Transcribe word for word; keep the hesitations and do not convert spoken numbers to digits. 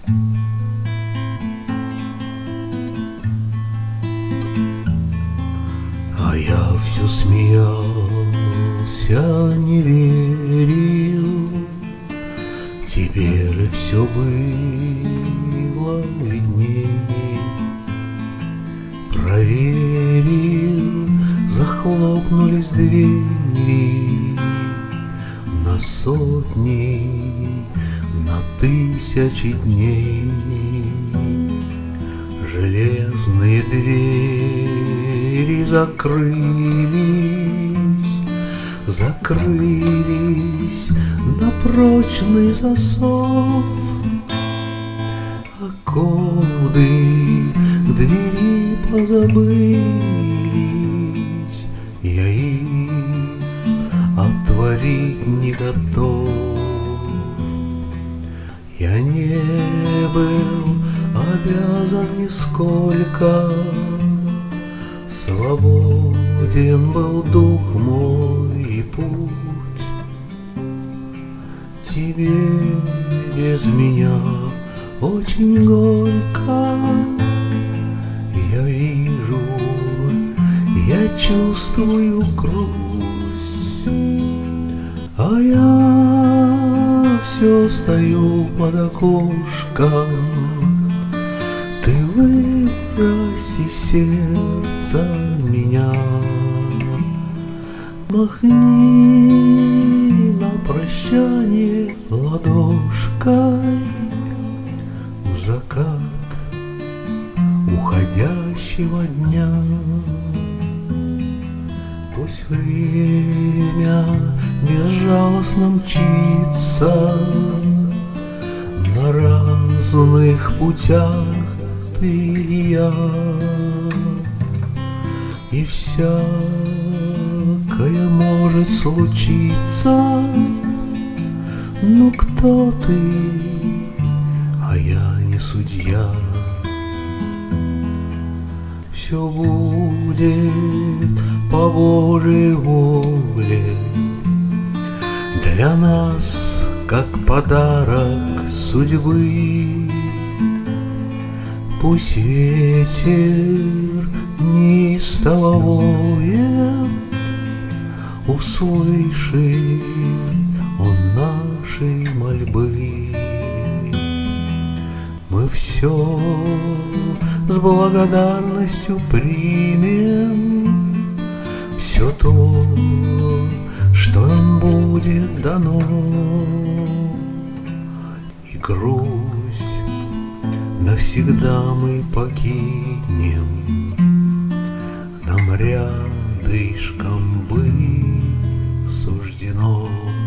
А я все смеялся, не верил, тебе же все было видней. Проверил, захлопнулись двери на сотни, на тысячи дней. Железные двери закрылись, закрылись на прочный засов. А коды к двери позабылись, я их отворить не готов. Я не был обязан нисколько, свободен был дух мой и путь. Тебе без меня очень горько, я вижу, я чувствую грусть, а я все стою под окошком. Ты выбрось из сердца меня, махни на прощание ладошкой в закат уходящего дня. Пусть время безжалостно мчится на разных путях, ты и я, и всякое может случиться. Но кто ты, а я не судья. Все будет по Божьей воле для нас, как подарок судьбы. Пусть ветер неистово воет, услышит он нашей мольбы. Мы все с благодарностью примем, все то, что нам будет дано, и грусть навсегда мы покинем, нам рядышком быть суждено.